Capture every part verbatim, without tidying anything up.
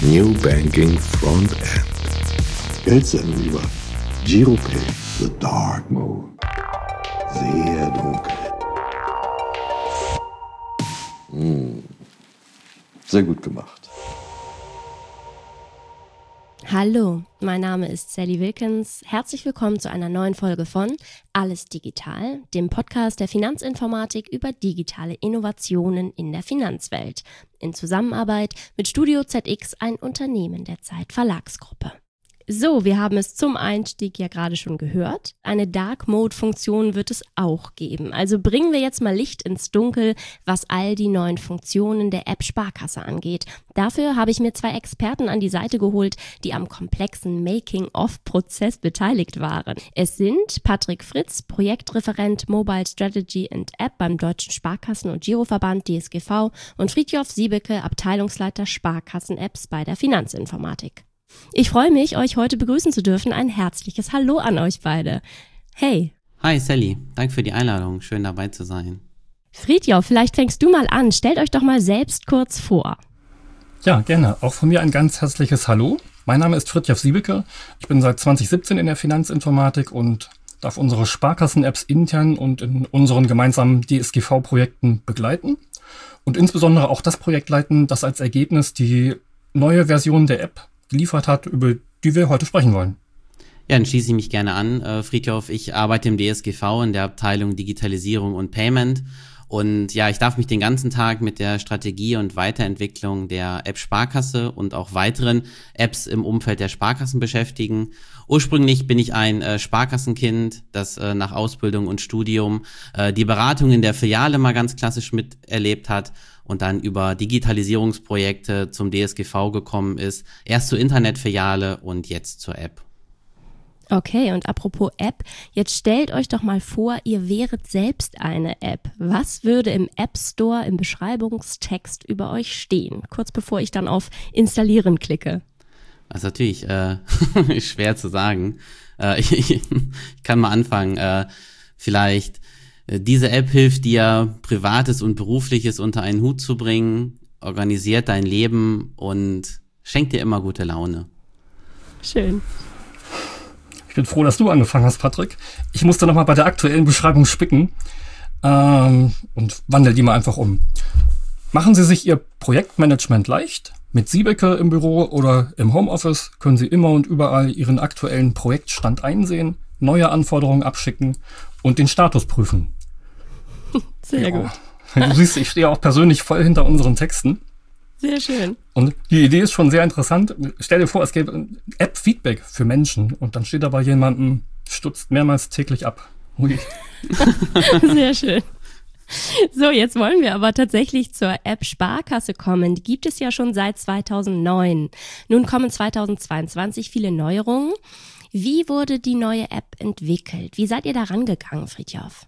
New Banking Front-End. Geldsenden über Giropay, The Dark Mode. Sehr dunkel. Hm. Sehr gut gemacht. Hallo, mein Name ist Sally Wilkens. Herzlich willkommen zu einer neuen Folge von Alles Digital, dem Podcast der Finanzinformatik über digitale Innovationen in der Finanzwelt. In Zusammenarbeit mit Studio Z X, ein Unternehmen der Zeit Verlagsgruppe. So, wir haben es zum Einstieg ja gerade schon gehört. Eine Dark-Mode-Funktion wird es auch geben. Also bringen wir jetzt mal Licht ins Dunkel, was all die neuen Funktionen der App Sparkasse angeht. Dafür habe ich mir zwei Experten an die Seite geholt, die am komplexen Making-of-Prozess beteiligt waren. Es sind Patrick Fritz, Projektreferent Mobile Strategy and App beim Deutschen Sparkassen- und Giroverband D S G V und Fridtjof Siebeke, Abteilungsleiter Sparkassen-Apps bei der Finanzinformatik. Ich freue mich, euch heute begrüßen zu dürfen. Ein herzliches Hallo an euch beide. Hey. Hi Sally, danke für die Einladung. Schön dabei zu sein. Fridtjof, vielleicht fängst du mal an. Stellt euch doch mal selbst kurz vor. Ja, gerne. Auch von mir ein ganz herzliches Hallo. Mein Name ist Fridtjof Siebeke. Ich bin seit zwanzig siebzehn in der Finanzinformatik und darf unsere Sparkassen-Apps intern und in unseren gemeinsamen D S G V-Projekten begleiten. Und insbesondere auch das Projekt leiten, das als Ergebnis die neue Version der App geliefert hat, über die wir heute sprechen wollen. Ja, dann schließe ich mich gerne an, äh, Fridtjof. Ich arbeite im D S G V in der Abteilung Digitalisierung und Payment. Und ja, ich darf mich den ganzen Tag mit der Strategie und Weiterentwicklung der App Sparkasse und auch weiteren Apps im Umfeld der Sparkassen beschäftigen. Ursprünglich bin ich ein äh, Sparkassenkind, das äh, nach Ausbildung und Studium äh, die Beratung in der Filiale mal ganz klassisch miterlebt hat und dann über Digitalisierungsprojekte zum D S G V gekommen ist. Erst zur Internetfiliale und jetzt zur App. Okay, und apropos App, jetzt stellt euch doch mal vor, ihr wäret selbst eine App. Was würde im App Store im Beschreibungstext über euch stehen? Kurz bevor ich dann auf Installieren klicke. Das ist natürlich äh, schwer zu sagen. Äh, ich, ich kann mal anfangen. Äh, vielleicht, äh, diese App hilft dir, Privates und Berufliches unter einen Hut zu bringen, organisiert dein Leben und schenkt dir immer gute Laune. Schön. Ich bin froh, dass du angefangen hast, Patrick. Ich musste nochmal bei der aktuellen Beschreibung spicken ähm, und wandel die mal einfach um. Machen Sie sich Ihr Projektmanagement leicht. Mit Siebeke im Büro oder im Homeoffice können Sie immer und überall Ihren aktuellen Projektstand einsehen, neue Anforderungen abschicken und den Status prüfen. Sehr ja. gut. Du siehst, ich stehe auch persönlich voll hinter unseren Texten. Sehr schön. Und die Idee ist schon sehr interessant. Stell dir vor, es gäbe ein App-Feedback für Menschen und dann steht da bei jemandem, stutzt mehrmals täglich ab. Ui. Sehr schön. So, jetzt wollen wir aber tatsächlich zur App Sparkasse kommen. Die gibt es ja schon seit zweitausendneun. Nun kommen zweitausendzweiundzwanzig viele Neuerungen. Wie wurde die neue App entwickelt? Wie seid ihr da rangegangen, Fridtjof?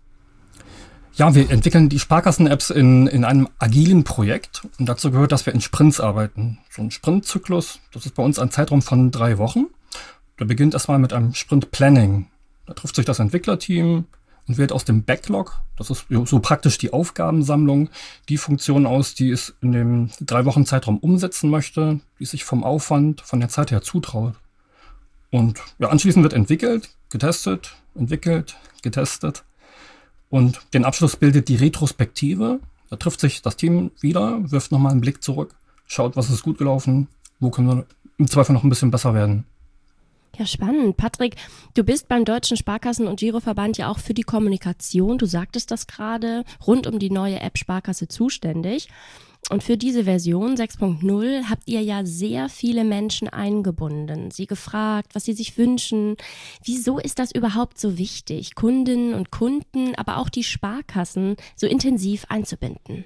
Ja, wir entwickeln die Sparkassen-Apps in, in einem agilen Projekt und dazu gehört, dass wir in Sprints arbeiten. So ein Sprintzyklus, das ist bei uns ein Zeitraum von drei Wochen. Der beginnt erstmal mit einem Sprint-Planning. Da trifft sich das Entwicklerteam und wählt aus dem Backlog, das ist so praktisch die Aufgabensammlung, die Funktion aus, die es in dem drei Wochen Zeitraum umsetzen möchte, die sich vom Aufwand, von der Zeit her zutraut. Und ja, anschließend wird entwickelt, getestet, entwickelt, getestet. Und den Abschluss bildet die Retrospektive. Da trifft sich das Team wieder, wirft nochmal einen Blick zurück, schaut, was ist gut gelaufen, wo können wir im Zweifel noch ein bisschen besser werden. Ja, spannend. Patrick, du bist beim Deutschen Sparkassen- und Giroverband ja auch für die Kommunikation, du sagtest das gerade, rund um die neue App Sparkasse zuständig. Und für diese Version sechs Punkt null habt ihr ja sehr viele Menschen eingebunden, sie gefragt, was sie sich wünschen. Wieso ist das überhaupt so wichtig, Kundinnen und Kunden, aber auch die Sparkassen so intensiv einzubinden?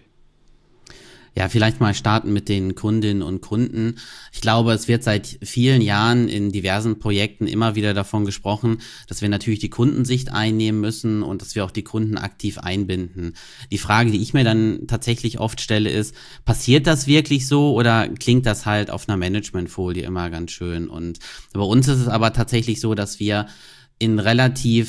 Ja, vielleicht mal starten mit den Kundinnen und Kunden. Ich glaube, es wird seit vielen Jahren in diversen Projekten immer wieder davon gesprochen, dass wir natürlich die Kundensicht einnehmen müssen und dass wir auch die Kunden aktiv einbinden. Die Frage, die ich mir dann tatsächlich oft stelle, ist, passiert das wirklich so oder klingt das halt auf einer Managementfolie immer ganz schön? Und bei uns ist es aber tatsächlich so, dass wir in relativ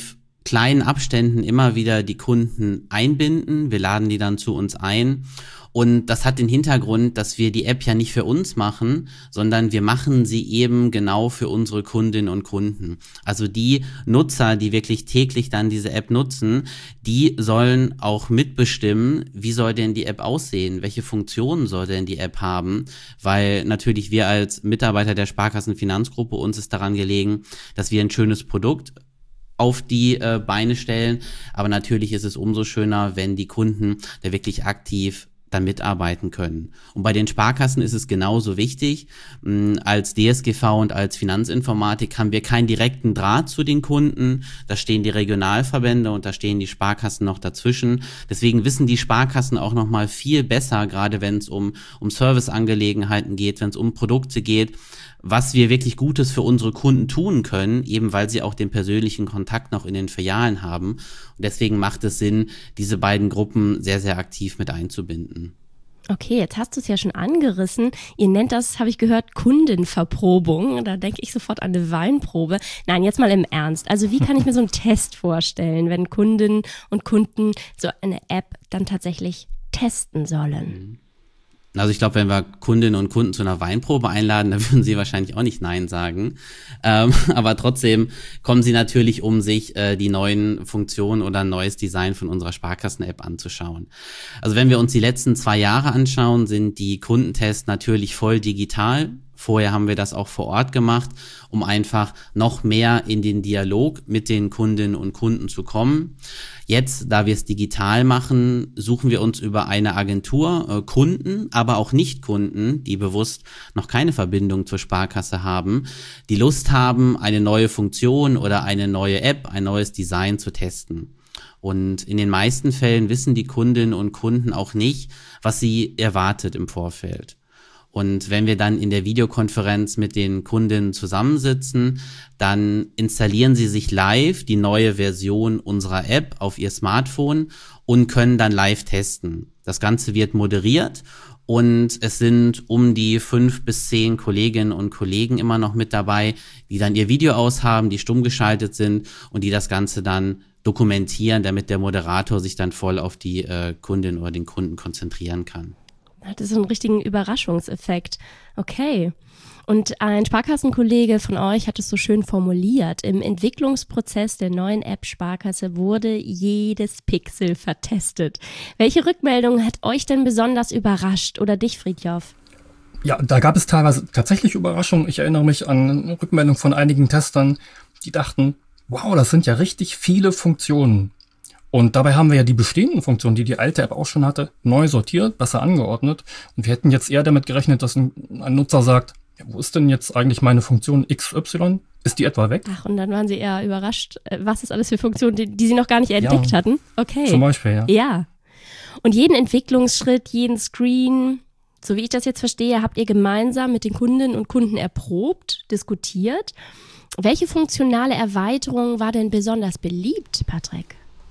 kleinen Abständen immer wieder die Kunden einbinden. Wir laden die dann zu uns ein. Und das hat den Hintergrund, dass wir die App ja nicht für uns machen, sondern wir machen sie eben genau für unsere Kundinnen und Kunden. Also die Nutzer, die wirklich täglich dann diese App nutzen, die sollen auch mitbestimmen, wie soll denn die App aussehen, welche Funktionen soll denn die App haben, weil natürlich wir als Mitarbeiter der Sparkassenfinanzgruppe, uns ist daran gelegen, dass wir ein schönes Produkt auf die äh, Beine stellen, aber natürlich ist es umso schöner, wenn die Kunden da wirklich aktiv dann mitarbeiten können. Und bei den Sparkassen ist es genauso wichtig. Als D S G V und als Finanzinformatik haben wir keinen direkten Draht zu den Kunden. Da stehen die Regionalverbände und da stehen die Sparkassen noch dazwischen. Deswegen wissen die Sparkassen auch noch mal viel besser, gerade wenn es um, um Serviceangelegenheiten geht, wenn es um Produkte geht, was wir wirklich Gutes für unsere Kunden tun können, eben weil sie auch den persönlichen Kontakt noch in den Filialen haben. Und deswegen macht es Sinn, diese beiden Gruppen sehr, sehr aktiv mit einzubinden. Okay, jetzt hast du es ja schon angerissen. Ihr nennt das, habe ich gehört, Kundenverprobung. Da denke ich sofort an eine Weinprobe. Nein, jetzt mal im Ernst. Also wie kann ich mir so einen Test vorstellen, wenn Kundinnen und Kunden so eine App dann tatsächlich testen sollen? Also ich glaube, wenn wir Kundinnen und Kunden zu einer Weinprobe einladen, dann würden sie wahrscheinlich auch nicht Nein sagen. Ähm, aber trotzdem kommen sie natürlich, um sich äh, die neuen Funktionen oder ein neues Design von unserer Sparkassen-App anzuschauen. Also wenn wir uns die letzten zwei Jahre anschauen, sind die Kundentests natürlich voll digital. Vorher haben wir das auch vor Ort gemacht, um einfach noch mehr in den Dialog mit den Kundinnen und Kunden zu kommen. Jetzt, da wir es digital machen, suchen wir uns über eine Agentur äh, Kunden, aber auch Nicht-Kunden, die bewusst noch keine Verbindung zur Sparkasse haben, die Lust haben, eine neue Funktion oder eine neue App, ein neues Design zu testen. Und in den meisten Fällen wissen die Kundinnen und Kunden auch nicht, was sie erwartet im Vorfeld. Und wenn wir dann in der Videokonferenz mit den Kundinnen zusammensitzen, dann installieren sie sich live die neue Version unserer App auf ihr Smartphone und können dann live testen. Das Ganze wird moderiert und es sind um die fünf bis zehn Kolleginnen und Kollegen immer noch mit dabei, die dann ihr Video aushaben, die stumm geschaltet sind und die das Ganze dann dokumentieren, damit der Moderator sich dann voll auf die äh, Kundin oder den Kunden konzentrieren kann. Das ist so einen richtigen Überraschungseffekt. Okay. Und ein Sparkassenkollege von euch hat es so schön formuliert. Im Entwicklungsprozess der neuen App Sparkasse wurde jedes Pixel vertestet. Welche Rückmeldung hat euch denn besonders überrascht oder dich, Fridtjof? Ja, da gab es teilweise tatsächlich Überraschungen. Ich erinnere mich an Rückmeldungen von einigen Testern, die dachten, wow, das sind ja richtig viele Funktionen. Und dabei haben wir ja die bestehenden Funktionen, die die alte App auch schon hatte, neu sortiert, besser angeordnet. Und wir hätten jetzt eher damit gerechnet, dass ein, ein Nutzer sagt, ja, wo ist denn jetzt eigentlich meine Funktion X Y? Ist die etwa weg? Ach, und dann waren sie eher überrascht, was ist alles für Funktionen, die, die sie noch gar nicht entdeckt ja, hatten. Okay. Zum Beispiel, ja. Ja. Und jeden Entwicklungsschritt, jeden Screen, so wie ich das jetzt verstehe, habt ihr gemeinsam mit den Kundinnen und Kunden erprobt, diskutiert. Welche funktionale Erweiterung war denn besonders beliebt, Patrick?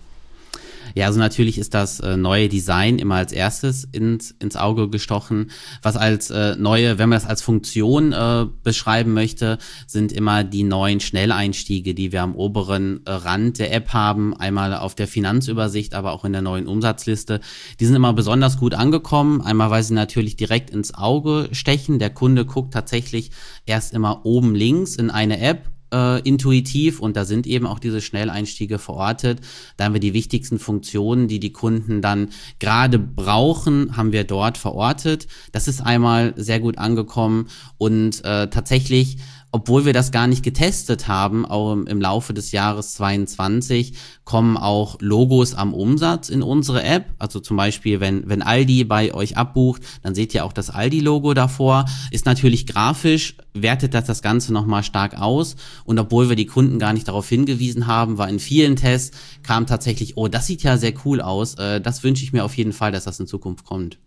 Ja, also natürlich ist das äh, neue Design immer als erstes ins, ins Auge gestochen. Was als äh, neue, wenn man das als Funktion äh, beschreiben möchte, sind immer die neuen Schnelleinstiege, die wir am oberen äh, Rand der App haben. Einmal auf der Finanzübersicht, aber auch in der neuen Umsatzliste. Die sind immer besonders gut angekommen. Einmal, weil sie natürlich direkt ins Auge stechen. Der Kunde guckt tatsächlich erst immer oben links in eine App, Äh, intuitiv, und da sind eben auch diese Schnelleinstiege verortet. Da haben wir die wichtigsten Funktionen, die die Kunden dann gerade brauchen, haben wir dort verortet. Das ist einmal sehr gut angekommen und äh, tatsächlich, obwohl wir das gar nicht getestet haben, auch im, im Laufe des Jahres zweiundzwanzig kommen auch Logos am Umsatz in unsere App. Also zum Beispiel, wenn, wenn Aldi bei euch abbucht, dann seht ihr auch das Aldi-Logo davor. Ist natürlich grafisch, wertet das das Ganze nochmal stark aus. Und obwohl wir die Kunden gar nicht darauf hingewiesen haben, war in vielen Tests, kam tatsächlich, oh, das sieht ja sehr cool aus. Äh, das wünsche ich mir auf jeden Fall, dass das in Zukunft kommt.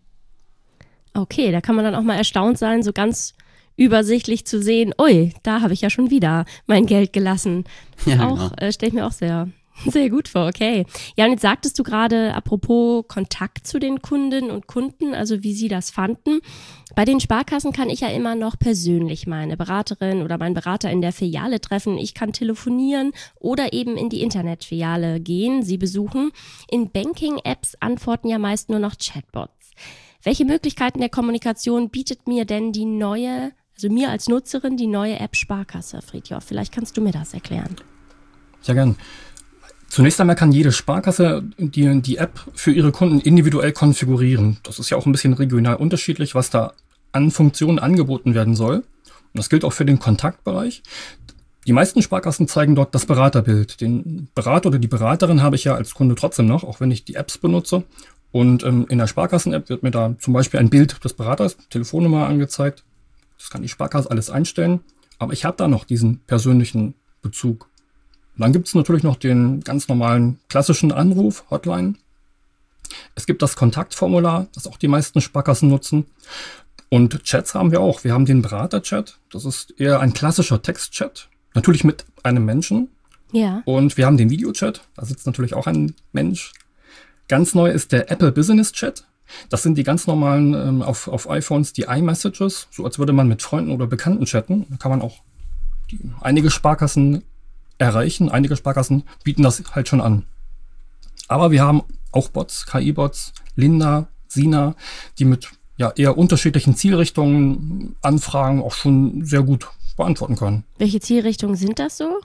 Okay, da kann man dann auch mal erstaunt sein, so ganz übersichtlich zu sehen, ui, da habe ich ja schon wieder mein Geld gelassen. Das Ja, auch, genau. äh, stelle ich mir auch sehr Sehr gut vor, okay. Ja, und jetzt sagtest du gerade, apropos Kontakt zu den Kundinnen und Kunden, also wie sie das fanden. Bei den Sparkassen kann ich ja immer noch persönlich meine Beraterin oder meinen Berater in der Filiale treffen. Ich kann telefonieren oder eben in die Internetfiliale gehen, sie besuchen. In Banking-Apps antworten ja meist nur noch Chatbots. Welche Möglichkeiten der Kommunikation bietet mir denn die neue, also mir als Nutzerin, die neue App Sparkasse, Fridtjof? Vielleicht kannst du mir das erklären. Sehr gern. Zunächst einmal kann jede Sparkasse die, die App für ihre Kunden individuell konfigurieren. Das ist ja auch ein bisschen regional unterschiedlich, was da an Funktionen angeboten werden soll. Und das gilt auch für den Kontaktbereich. Die meisten Sparkassen zeigen dort das Beraterbild. Den Berater oder die Beraterin habe ich ja als Kunde trotzdem noch, auch wenn ich die Apps benutze. Und ähm, in der Sparkassen-App wird mir da zum Beispiel ein Bild des Beraters, Telefonnummer angezeigt. Das kann die Sparkasse alles einstellen. Aber ich habe da noch diesen persönlichen Bezug. Und dann gibt es natürlich noch den ganz normalen klassischen Anruf, Hotline. Es gibt das Kontaktformular, das auch die meisten Sparkassen nutzen. Und Chats haben wir auch. Wir haben den Berater-Chat. Das ist eher ein klassischer Textchat. Natürlich mit einem Menschen. Ja. Und wir haben den Videochat. Da sitzt natürlich auch ein Mensch. Ganz neu ist der Apple Business Chat. Das sind die ganz normalen ähm, auf, auf iPhones, die iMessages. So als würde man mit Freunden oder Bekannten chatten. Da kann man auch die, einige Sparkassen erreichen. Einige Sparkassen bieten das halt schon an. Aber wir haben auch Bots, K I-Bots, Linda, Sina, die mit ja eher unterschiedlichen Zielrichtungen Anfragen auch schon sehr gut beantworten können. Welche Zielrichtungen sind das so?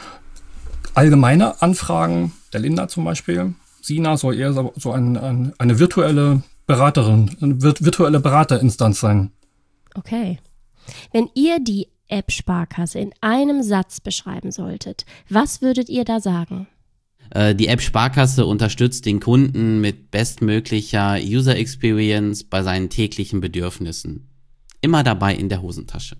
Allgemeine Anfragen, der Linda zum Beispiel. Sina soll eher so, so ein, ein, eine virtuelle Beraterin, eine virtuelle Beraterinstanz sein. Okay. Wenn ihr die App Sparkasse in einem Satz beschreiben solltet, was würdet ihr da sagen? Die App Sparkasse unterstützt den Kunden mit bestmöglicher User Experience bei seinen täglichen Bedürfnissen. Immer dabei in der Hosentasche.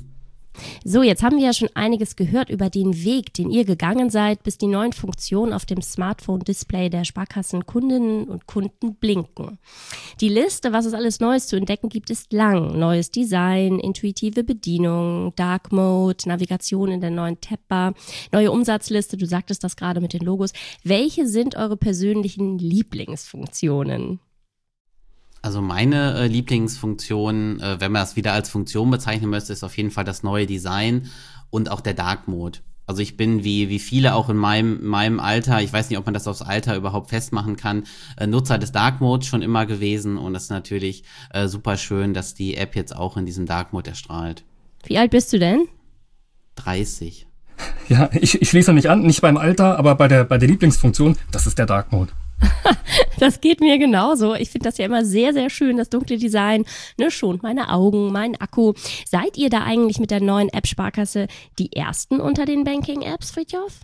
So, jetzt haben wir ja schon einiges gehört über den Weg, den ihr gegangen seid, bis die neuen Funktionen auf dem Smartphone-Display der Sparkassenkundinnen und Kunden blinken. Die Liste, was es alles Neues zu entdecken gibt, ist lang. Neues Design, intuitive Bedienung, Dark Mode, Navigation in der neuen Tab-Bar, neue Umsatzliste, du sagtest das gerade mit den Logos. Welche sind eure persönlichen Lieblingsfunktionen? Also meine äh, Lieblingsfunktion, äh, wenn man das wieder als Funktion bezeichnen möchte, ist auf jeden Fall das neue Design und auch der Dark Mode. Also ich bin wie wie viele auch in meinem meinem Alter, ich weiß nicht, ob man das aufs Alter überhaupt festmachen kann, äh, Nutzer des Dark Modes schon immer gewesen und es ist natürlich äh, super schön, dass die App jetzt auch in diesem Dark Mode erstrahlt. Wie alt bist du denn? dreißig. Ja, ich, ich schließe mich an, nicht beim Alter, aber bei der bei der Lieblingsfunktion, das ist der Dark Mode. Das geht mir genauso. Ich finde das ja immer sehr, sehr schön, das dunkle Design. Ne, schont meine Augen, meinen Akku. Seid ihr da eigentlich mit der neuen App Sparkasse die Ersten unter den Banking-Apps, Fridtjof?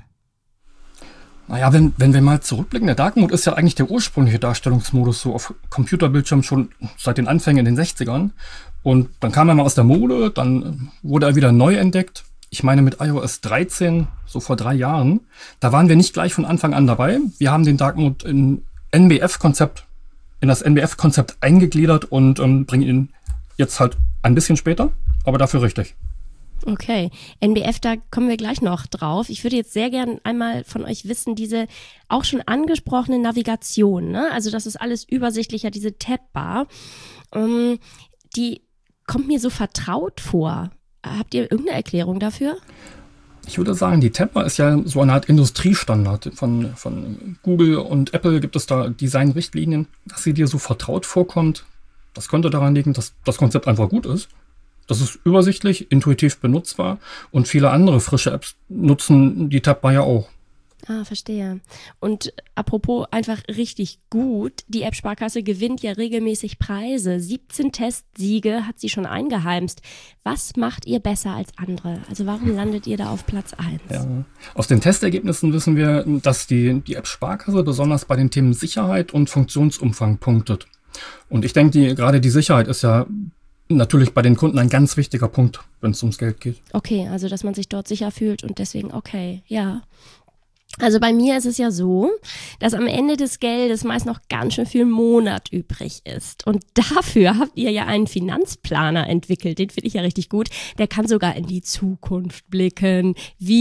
Naja, wenn, wenn wir mal zurückblicken, der Dark Mode ist ja eigentlich der ursprüngliche Darstellungsmodus so auf Computerbildschirm schon seit den Anfängen in den sechzigern. Und dann kam er mal aus der Mode, dann wurde er wieder neu entdeckt. Ich meine mit i O S dreizehn, so vor drei Jahren, da waren wir nicht gleich von Anfang an dabei. Wir haben den Dark Mode in N B F-Konzept, in das N B F-Konzept eingegliedert und ähm, bringen ihn jetzt halt ein bisschen später, aber dafür richtig. Okay, N B F, da kommen wir gleich noch drauf. Ich würde jetzt sehr gern einmal von euch wissen, diese auch schon angesprochene Navigation, ne? Also das ist alles übersichtlicher, diese Tab-Bar, ähm, die kommt mir so vertraut vor. Habt ihr irgendeine Erklärung dafür? Ich würde sagen, die Tab-Bar ist ja so eine Art Industriestandard. Von, von Google und Apple gibt es da Designrichtlinien, dass sie dir so vertraut vorkommt. Das könnte daran liegen, dass das Konzept einfach gut ist. Das ist übersichtlich, intuitiv benutzbar und viele andere frische Apps nutzen die Tab-Bar ja auch. Ah, verstehe. Und apropos einfach richtig gut, die App Sparkasse gewinnt ja regelmäßig Preise. siebzehn Testsiege hat sie schon eingeheimst. Was macht ihr besser als andere? Also warum landet ihr da auf Platz eins? Ja. Aus den Testergebnissen wissen wir, dass die, die App Sparkasse besonders bei den Themen Sicherheit und Funktionsumfang punktet. Und ich denke, die, gerade die Sicherheit ist ja natürlich bei den Kunden ein ganz wichtiger Punkt, wenn es ums Geld geht. Okay, also dass man sich dort sicher fühlt und deswegen okay, ja. Also bei mir ist es ja so, dass am Ende des Geldes meist noch ganz schön viel Monat übrig ist. Und dafür habt ihr ja einen Finanzplaner entwickelt. Den finde ich ja richtig gut. Der kann sogar in die Zukunft blicken. Wie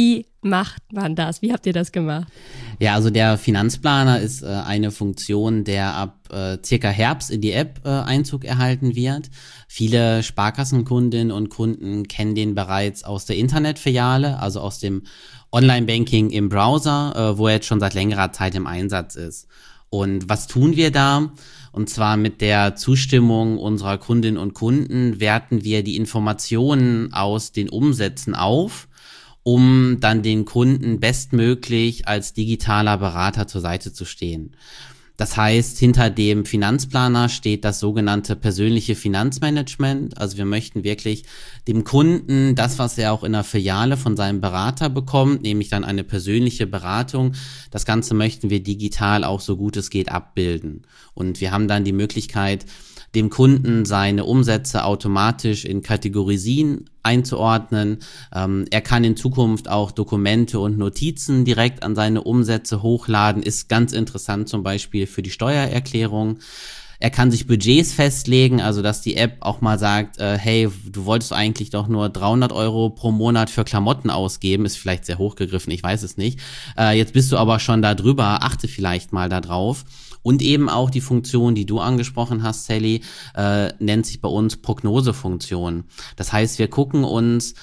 macht man das? Wie habt ihr das gemacht? Ja, also der Finanzplaner ist äh, eine Funktion, der ab äh, circa Herbst in die App äh, Einzug erhalten wird. Viele Sparkassenkundinnen und Kunden kennen den bereits aus der Internetfiliale, also aus dem Online-Banking im Browser, äh, wo er jetzt schon seit längerer Zeit im Einsatz ist. Und was tun wir da? Und zwar mit der Zustimmung unserer Kundinnen und Kunden werten wir die Informationen aus den Umsätzen auf, um dann den Kunden bestmöglich als digitaler Berater zur Seite zu stehen. Das heißt, hinter dem Finanzplaner steht das sogenannte persönliche Finanzmanagement. Also wir möchten wirklich dem Kunden das, was er auch in der Filiale von seinem Berater bekommt, nämlich dann eine persönliche Beratung. Das Ganze möchten wir digital auch so gut es geht abbilden. Und wir haben dann die Möglichkeit, dem Kunden seine Umsätze automatisch in Kategorien einzuordnen. Ähm, er kann in Zukunft auch Dokumente und Notizen direkt an seine Umsätze hochladen. Ist ganz interessant zum Beispiel für die Steuererklärung. Er kann sich Budgets festlegen, also dass die App auch mal sagt, äh, hey, du wolltest eigentlich doch nur dreihundert Euro pro Monat für Klamotten ausgeben, ist vielleicht sehr hochgegriffen, ich weiß es nicht. Äh, jetzt bist du aber schon da drüber, achte vielleicht mal da drauf. Und eben auch die Funktion, die du angesprochen hast, Sally, äh, nennt sich bei uns Prognosefunktion. Das heißt, wir gucken uns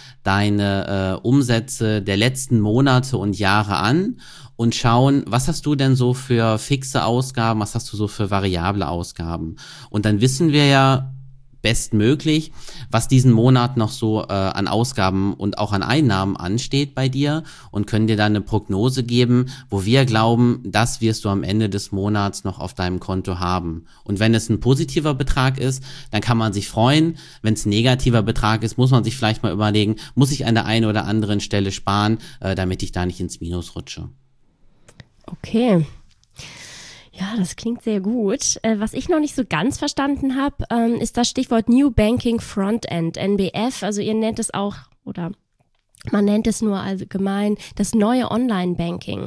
deine äh, Umsätze der letzten Monate und Jahre an und schauen, was hast du denn so für fixe Ausgaben, was hast du so für variable Ausgaben? Und dann wissen wir ja bestmöglich, was diesen Monat noch so äh, an Ausgaben und auch an Einnahmen ansteht bei dir und können dir dann eine Prognose geben, wo wir glauben, das wirst du am Ende des Monats noch auf deinem Konto haben. Und wenn es ein positiver Betrag ist, dann kann man sich freuen. Wenn es ein negativer Betrag ist, muss man sich vielleicht mal überlegen, muss ich an der einen oder anderen Stelle sparen, äh, damit ich da nicht ins Minus rutsche. Okay. Ja, das klingt sehr gut. Äh, was ich noch nicht so ganz verstanden habe, ähm, ist das Stichwort New Banking Frontend, N B F. Also ihr nennt es auch, oder man nennt es nur allgemein, das neue Online-Banking.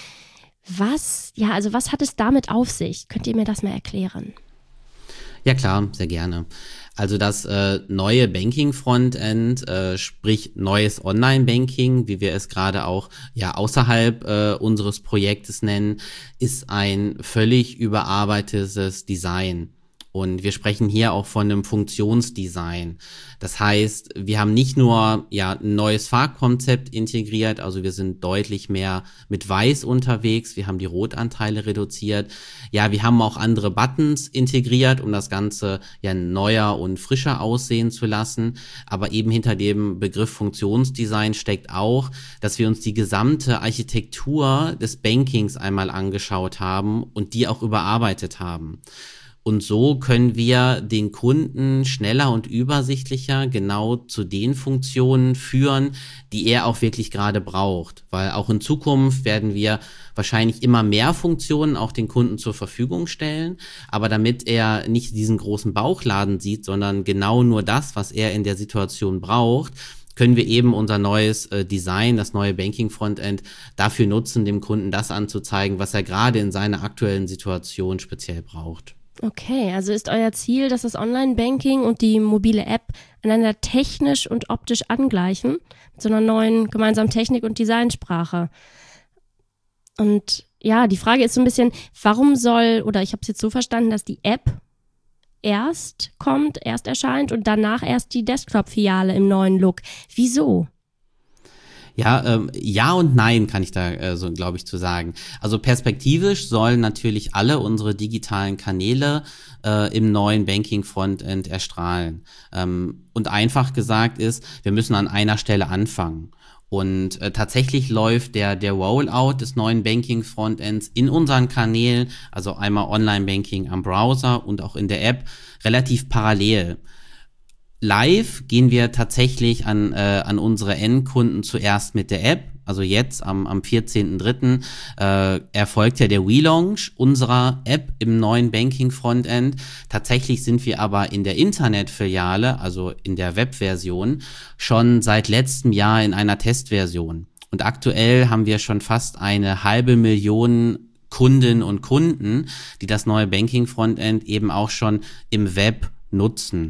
Was, ja, also was hat es damit auf sich? Könnt ihr mir das mal erklären? Ja klar, sehr gerne. Also das äh, neue Banking-Frontend, äh, sprich neues Online-Banking, wie wir es gerade auch ja außerhalb äh, unseres Projektes nennen, ist ein völlig überarbeitetes Design. Und wir sprechen hier auch von einem Funktionsdesign. Das heißt, wir haben nicht nur ja ein neues Farbkonzept integriert, also wir sind deutlich mehr mit Weiß unterwegs, wir haben die Rotanteile reduziert. Ja, wir haben auch andere Buttons integriert, um das Ganze ja neuer und frischer aussehen zu lassen. Aber eben hinter dem Begriff Funktionsdesign steckt auch, dass wir uns die gesamte Architektur des Bankings einmal angeschaut haben und die auch überarbeitet haben. Und so können wir den Kunden schneller und übersichtlicher genau zu den Funktionen führen, die er auch wirklich gerade braucht. Weil auch in Zukunft werden wir wahrscheinlich immer mehr Funktionen auch den Kunden zur Verfügung stellen. Aber damit er nicht diesen großen Bauchladen sieht, sondern genau nur das, was er in der Situation braucht, können wir eben unser neues äh, Design, das neue Banking-Frontend dafür nutzen, dem Kunden das anzuzeigen, was er gerade in seiner aktuellen Situation speziell braucht. Okay, also ist euer Ziel, dass das Online-Banking und die mobile App einander technisch und optisch angleichen, mit so einer neuen gemeinsamen Technik- und Designsprache. Und ja, die Frage ist so ein bisschen, warum soll, oder ich habe es jetzt so verstanden, dass die App erst kommt, erst erscheint und danach erst die Desktop-Filiale im neuen Look. Wieso? Ja, ähm, ja und nein kann ich da äh, so, glaube ich, zu sagen. Also perspektivisch sollen natürlich alle unsere digitalen Kanäle äh, im neuen Banking-Frontend erstrahlen. Ähm, und einfach gesagt ist, wir müssen an einer Stelle anfangen. Und äh, tatsächlich läuft der der Rollout des neuen Banking-Frontends in unseren Kanälen, also einmal Online-Banking am Browser und auch in der App, relativ parallel. Live gehen wir tatsächlich an äh, an unsere Endkunden zuerst mit der App. Also jetzt am am vierzehnten dritten äh, erfolgt ja der Relaunch unserer App im neuen Banking Frontend. Tatsächlich sind wir aber in der Internetfiliale, also in der Webversion, schon seit letztem Jahr in einer Testversion. Und aktuell haben wir schon fast eine halbe Million Kundinnen und Kunden, die das neue Banking Frontend eben auch schon im Web nutzen.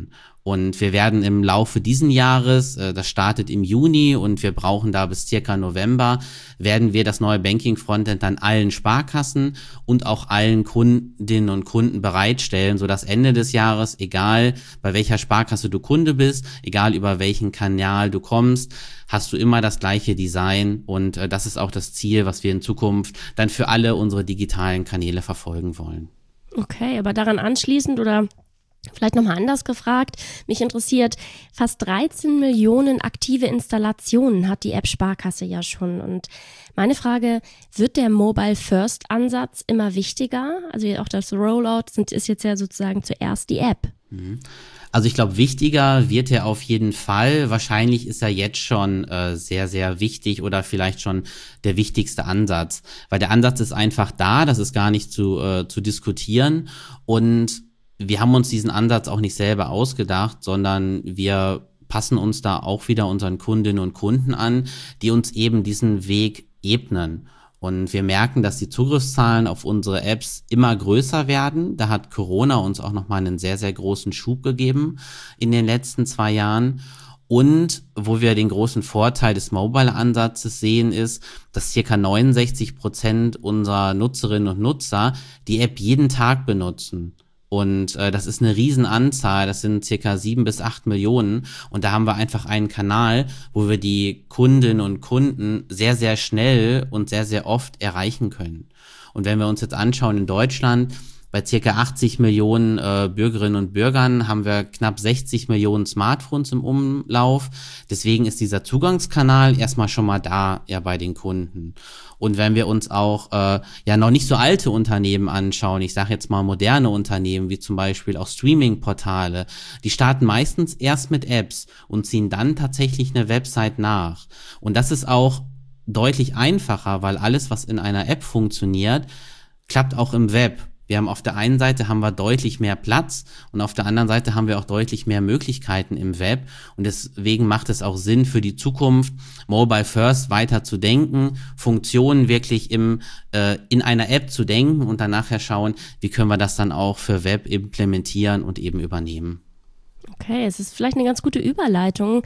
Und wir werden im Laufe diesen Jahres, äh, das startet im Juni und wir brauchen da bis circa November, werden wir das neue Banking-Frontend dann allen Sparkassen und auch allen Kundinnen und Kunden bereitstellen, sodass Ende des Jahres, egal bei welcher Sparkasse du Kunde bist, egal über welchen Kanal du kommst, hast du immer das gleiche Design und äh, das ist auch das Ziel, was wir in Zukunft dann für alle unsere digitalen Kanäle verfolgen wollen. Okay, aber daran anschließend oder vielleicht nochmal anders gefragt, mich interessiert, fast dreizehn Millionen aktive Installationen hat die App Sparkasse ja schon. Und meine Frage, wird der Mobile-First-Ansatz immer wichtiger? Also auch das Rollout sind, ist jetzt ja sozusagen zuerst die App. Also ich glaube, wichtiger wird er auf jeden Fall. Wahrscheinlich ist er jetzt schon äh, sehr, sehr wichtig oder vielleicht schon der wichtigste Ansatz. Weil der Ansatz ist einfach da, das ist gar nicht zu, äh, zu diskutieren. Und wir haben uns diesen Ansatz auch nicht selber ausgedacht, sondern wir passen uns da auch wieder unseren Kundinnen und Kunden an, die uns eben diesen Weg ebnen. Und wir merken, dass die Zugriffszahlen auf unsere Apps immer größer werden. Da hat Corona uns auch nochmal einen sehr, sehr großen Schub gegeben in den letzten zwei Jahren. Und wo wir den großen Vorteil des Mobile-Ansatzes sehen, ist, dass circa neunundsechzig Prozent unserer Nutzerinnen und Nutzer die App jeden Tag benutzen. Und äh, das ist eine Riesenanzahl, das sind circa sieben bis acht Millionen. Und da haben wir einfach einen Kanal, wo wir die Kundinnen und Kunden sehr, sehr schnell und sehr, sehr oft erreichen können. Und wenn wir uns jetzt anschauen in Deutschland, bei circa achtzig Millionen äh, Bürgerinnen und Bürgern haben wir knapp sechzig Millionen Smartphones im Umlauf. Deswegen ist dieser Zugangskanal erstmal schon mal da, ja, bei den Kunden. Und wenn wir uns auch äh, ja noch nicht so alte Unternehmen anschauen, ich sage jetzt mal moderne Unternehmen, wie zum Beispiel auch Streaming-Portale, die starten meistens erst mit Apps und ziehen dann tatsächlich eine Website nach. Und das ist auch deutlich einfacher, weil alles, was in einer App funktioniert, klappt auch im Web. Wir haben auf der einen Seite haben wir deutlich mehr Platz und auf der anderen Seite haben wir auch deutlich mehr Möglichkeiten im Web und deswegen macht es auch Sinn für die Zukunft, Mobile First weiter zu denken, Funktionen wirklich im äh, in einer App zu denken und dann nachher schauen, wie können wir das dann auch für Web implementieren und eben übernehmen. Okay, es ist vielleicht eine ganz gute Überleitung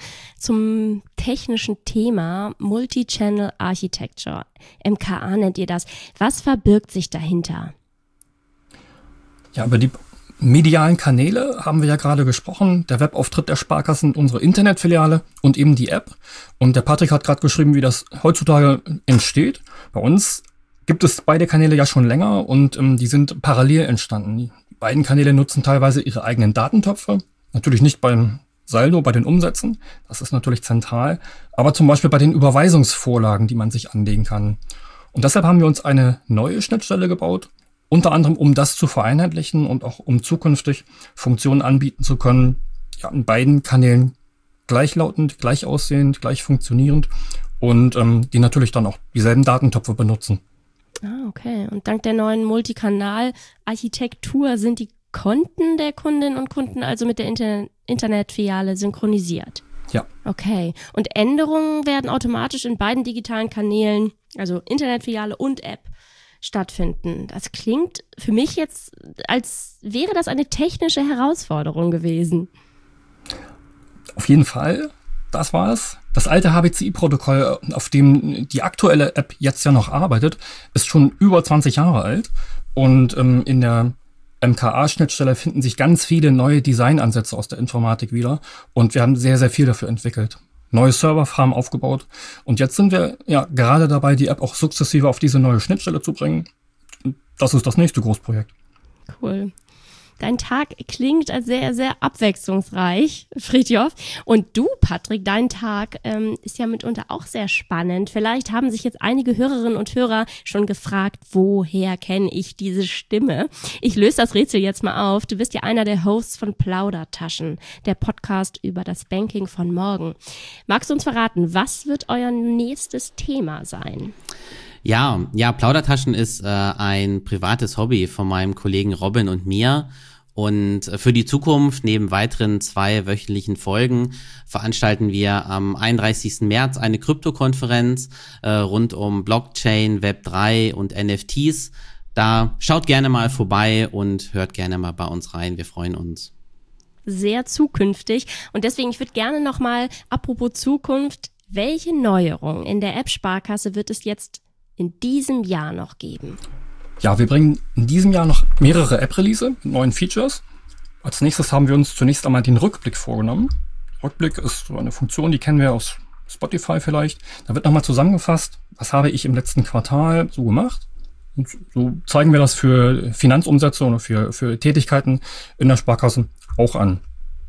zum technischen Thema Multi-Channel Architecture. M K A nennt ihr das. Was verbirgt sich dahinter? Ja, über die medialen Kanäle haben wir ja gerade gesprochen. Der Webauftritt der Sparkassen, unsere Internetfiliale und eben die App. Und der Patrick hat gerade geschrieben, wie das heutzutage entsteht. Bei uns gibt es beide Kanäle ja schon länger und ähm, die sind parallel entstanden. Die beiden Kanäle nutzen teilweise ihre eigenen Datentöpfe. Natürlich nicht beim Saldo, bei den Umsätzen. Das ist natürlich zentral. Aber zum Beispiel bei den Überweisungsvorlagen, die man sich anlegen kann. Und deshalb haben wir uns eine neue Schnittstelle gebaut. Unter anderem, um das zu vereinheitlichen und auch um zukünftig Funktionen anbieten zu können, ja, in beiden Kanälen gleichlautend, gleich aussehend, gleich funktionierend und ähm, die natürlich dann auch dieselben Datentöpfe benutzen. Ah, okay. Und dank der neuen Multikanal-Architektur sind die Konten der Kundinnen und Kunden also mit der Inter- Internetfiliale synchronisiert? Ja. Okay. Und Änderungen werden automatisch in beiden digitalen Kanälen, also Internetfiliale und App, stattfinden. Das klingt für mich jetzt, als wäre das eine technische Herausforderung gewesen. Auf jeden Fall, das war es. Das alte H B C I-Protokoll, auf dem die aktuelle App jetzt ja noch arbeitet, ist schon über zwanzig Jahre alt. Und ähm, in der M K A-Schnittstelle finden sich ganz viele neue Designansätze aus der Informatik wieder. Und wir haben sehr, sehr viel dafür entwickelt. Neue Serverfarmen aufgebaut. Und jetzt sind wir ja gerade dabei, die App auch sukzessive auf diese neue Schnittstelle zu bringen. Das ist das nächste Großprojekt. Cool. Dein Tag klingt als sehr, sehr abwechslungsreich, Fridtjof. Und du, Patrick, dein Tag ähm, ist ja mitunter auch sehr spannend. Vielleicht haben sich jetzt einige Hörerinnen und Hörer schon gefragt, woher kenne ich diese Stimme? Ich löse das Rätsel jetzt mal auf. Du bist ja einer der Hosts von Plaudertaschen, der Podcast über das Banking von morgen. Magst du uns verraten, was wird euer nächstes Thema sein? Ja, ja, Plaudertaschen ist äh, ein privates Hobby von meinem Kollegen Robin und mir. Und für die Zukunft, neben weiteren zwei wöchentlichen Folgen, veranstalten wir am einunddreißigsten März eine Krypto-Konferenz äh, rund um Blockchain, Web drei und N F Ts. Da schaut gerne mal vorbei und hört gerne mal bei uns rein. Wir freuen uns. sehr zukünftig. Und deswegen, ich würde gerne nochmal, apropos Zukunft, welche Neuerungen in der App Sparkasse wird es jetzt in diesem Jahr noch geben? Ja, wir bringen in diesem Jahr noch mehrere App-Release mit neuen Features. Als nächstes haben wir uns zunächst einmal den Rückblick vorgenommen. Rückblick ist so eine Funktion, die kennen wir aus Spotify vielleicht. Da wird nochmal zusammengefasst, was habe ich im letzten Quartal so gemacht. Und so zeigen wir das für Finanzumsätze oder für, für Tätigkeiten in der Sparkasse auch an.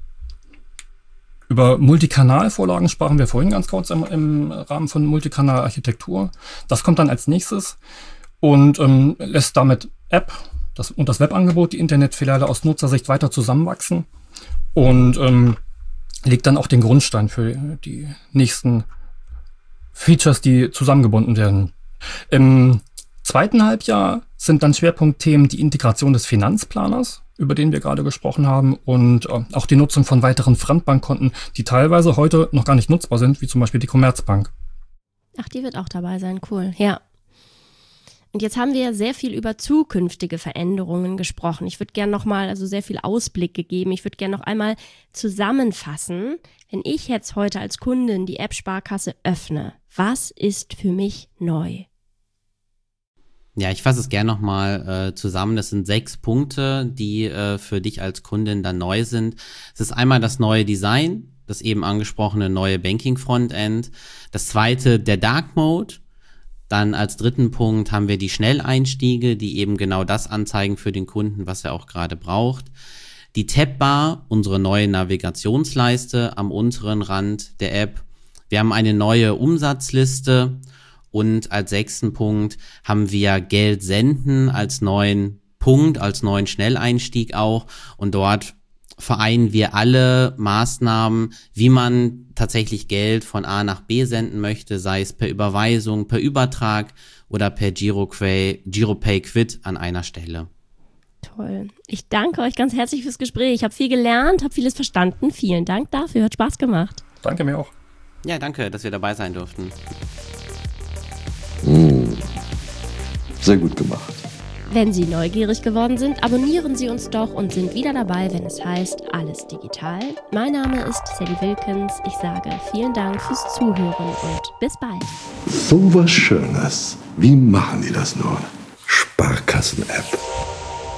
Über Multikanalvorlagen sprachen wir vorhin ganz kurz im, im Rahmen von Multikanalarchitektur. Das kommt dann als nächstes und ähm, lässt damit App das, und das Webangebot, die Internetfiliale aus Nutzersicht weiter zusammenwachsen und ähm, legt dann auch den Grundstein für die nächsten Features, die zusammengebunden werden. Im zweiten Halbjahr sind dann Schwerpunktthemen die Integration des Finanzplaners, über den wir gerade gesprochen haben, und äh, auch die Nutzung von weiteren Fremdbankkonten, die teilweise heute noch gar nicht nutzbar sind, wie zum Beispiel die Commerzbank. Ach, die wird auch dabei sein, cool, ja. Und jetzt haben wir sehr viel über zukünftige Veränderungen gesprochen. Ich würde gerne nochmal, also sehr viel Ausblick gegeben. Ich würde gerne noch einmal zusammenfassen, wenn ich jetzt heute als Kundin die App Sparkasse öffne, was ist für mich neu? Ja, ich fasse es gerne nochmal äh, zusammen. Das sind sechs Punkte, die äh, für dich als Kundin dann neu sind. Es ist einmal das neue Design, das eben angesprochene neue Banking-Frontend. Das zweite, der Dark Mode. Dann als dritten Punkt haben wir die Schnelleinstiege, die eben genau das anzeigen für den Kunden, was er auch gerade braucht. Die Tab-Bar, unsere neue Navigationsleiste am unteren Rand der App. Wir haben eine neue Umsatzliste. Und als sechsten Punkt haben wir Geld senden als neuen Punkt, als neuen Schnelleinstieg auch. Und dort vereinen wir alle Maßnahmen, wie man tatsächlich Geld von A nach B senden möchte, sei es per Überweisung, per Übertrag oder per GiroPay, GiroPay Quid an einer Stelle. Toll. Ich danke euch ganz herzlich fürs Gespräch. Ich habe viel gelernt, habe vieles verstanden. Vielen Dank dafür. Hat Spaß gemacht. Danke mir auch. Ja, danke, dass wir dabei sein durften. Mmh. Sehr gut gemacht. Wenn Sie neugierig geworden sind, abonnieren Sie uns doch und sind wieder dabei, wenn es heißt Alles Digital. Mein Name ist Sally Wilkens. Ich sage vielen Dank fürs Zuhören und bis bald. So was Schönes. Wie machen die das nur? Sparkassen-App.